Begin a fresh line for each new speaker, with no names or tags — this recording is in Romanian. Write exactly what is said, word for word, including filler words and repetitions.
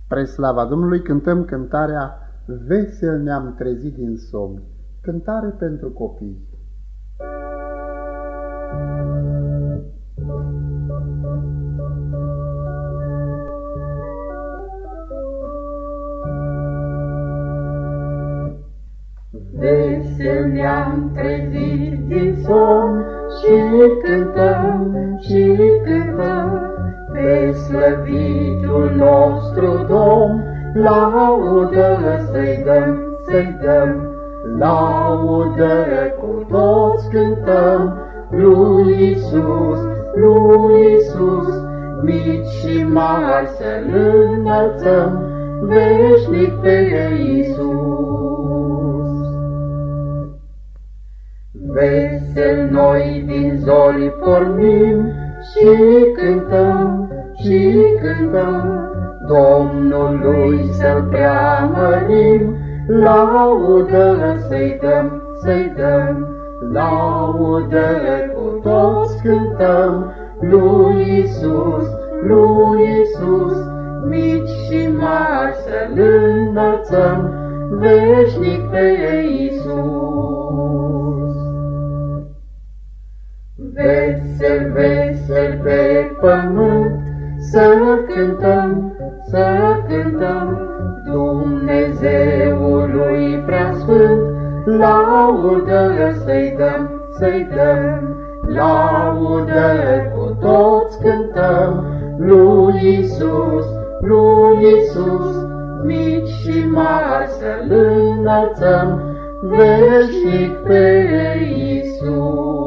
Spre slava Domnului cântăm cântarea Vesel ne-am trezit din somn, cântare pentru copii.
Vesel ne-am trezit din somn și cântăm, și cântăm pe slăvitul nostru Domn, laudă să-i dăm, să-i dăm, laudă cu toți cântăm, lui Iisus, lui Iisus, mici și mari să-L înălțăm, veșnic pe Iisus. Vesel noi din zori pornim și cântăm, și cântăm, Domnului să-L preamărim, laudă să-i dăm, să-i dăm, laudă cu toți cântăm, lui Iisus, lui Iisus, mici și mari să-L înălțăm, veșnic pe Iisus. Vesel, vesel pe pământ, să cântăm, să cântăm, Dumnezeului preasfânt, laudă să-i dăm, să-i dăm, laudă cu toți cântăm, lui Iisus, lui Iisus, mici și mari să-L înălțăm, veșnic pe Iisus.